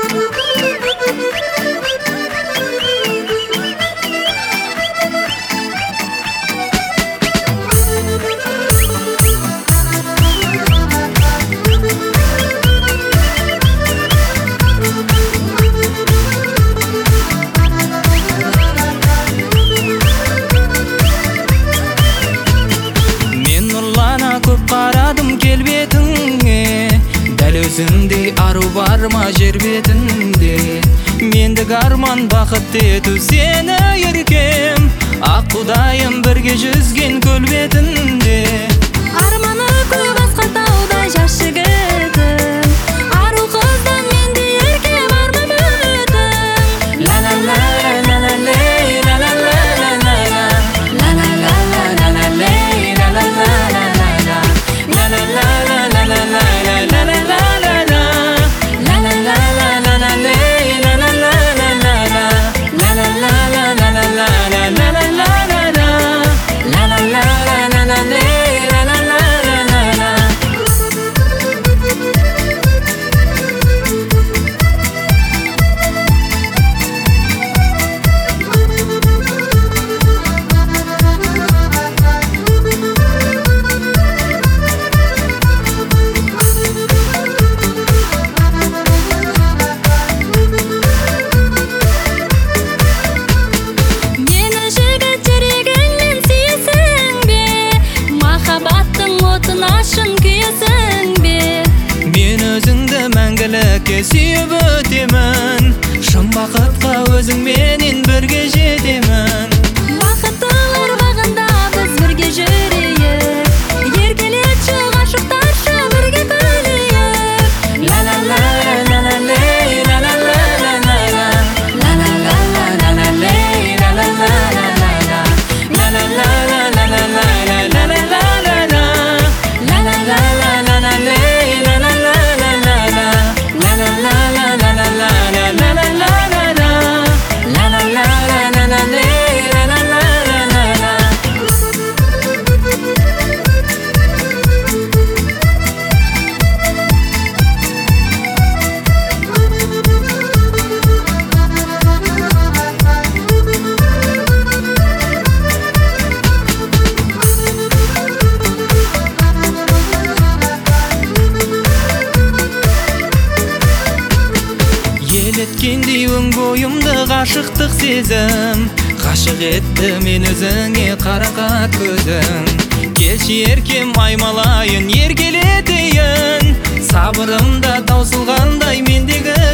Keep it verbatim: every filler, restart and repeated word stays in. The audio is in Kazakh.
Қарадым келбетіңе, дәл өзіңдей ару бар ма жер бетінде. Мендік арман бақытты ету сені еркем, ақ құдайым бірге жүзген көл бетінде. Арманы көп асқан таудай жас жігітім, ару қыздан менде ерке бар ма бөтім. Ла ла ла ла ла лей, ла ла ла ла ла ла, ла ла ла ла ла лей, ла ла ла ла. Мен өзіңді мәңгілікке сүйіп өтемін, шын бақытқа өзіңменен бірге жетемін. Бақыттылар бағында біз бірге жүрейік, еркелетші ғашықтарша бірге күлейік. Ла ла ла ла ла лей, ла ла ла ла ла ла, ла ла ла ла ла лей, ла ла ла ла ла ла, ла ла ла ла ла ла ла, ла ла ла ла ла, ла ла ла ла лей. Еткендей өң бойымды ғашықтық сезім, ғашық етті мен өзіңе қарақат көзің. Келші еркем аймалайын, еркелетейін, сабырымда таусылғандай мендегі